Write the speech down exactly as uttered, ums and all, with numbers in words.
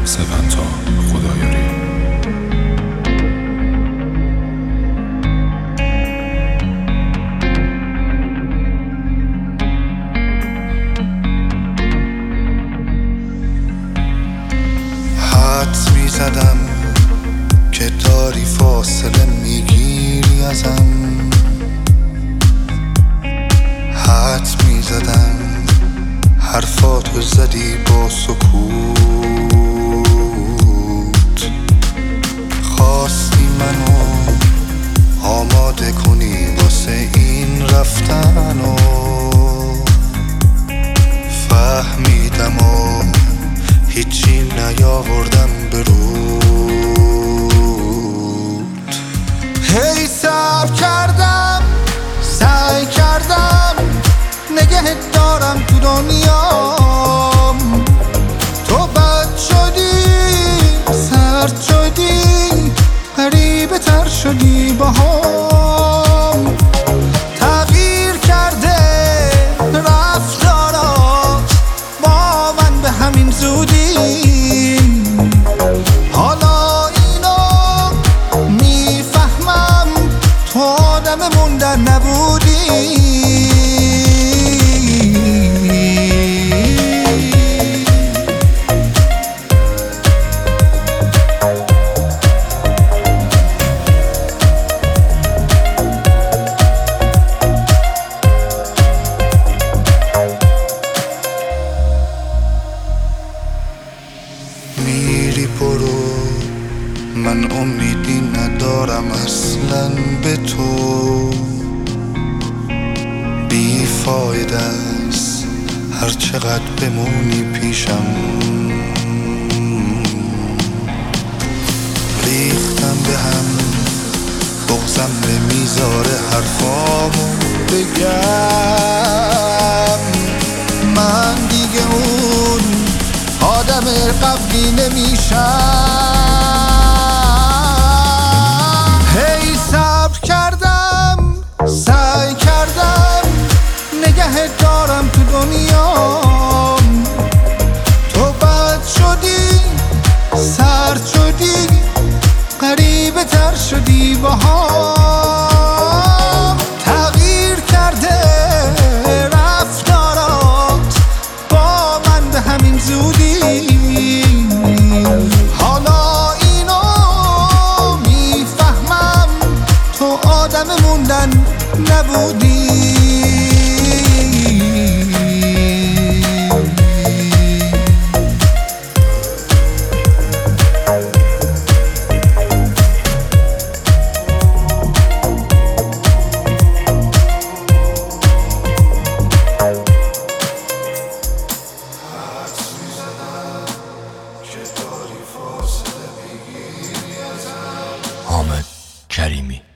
سپنتا خدایاری. حدس میزدم که داری فاصله میگیری ازم، حدس میزدم حرفاتو زدی با سکوت، خواستی منو آماده کنی واسه این رفتن و فهمیدم و هیچی نیاوردم به رود. هی صبر کردم، سعی کردم نگهت دارم تو دنیام، تو بد شدی، سرد شدی، غریبه تر شدی باهام، تغییر کرده رفتارات با من به همین زودی، حالا اینو میفهمم تو آدم موندن نبودی. میری برو، من امیدی ندارم اصلا به تو، بیفایده است هر چقدر بمونی پیشم، ریختم به هم بغزم نمیذاره حرفامو بگم، من دیگه اون آدم قبلی نمیشم. هی صبر کردم، سعی کردم نگهت دارم تو دنیام، تو بد شدی، سرد شدی، غریبه تر شدی باهام، تغییر کرده رفتارات با من به همین زودی، حالا اینو میفهمم تو آدم موندن نبودی. حامد کریمی.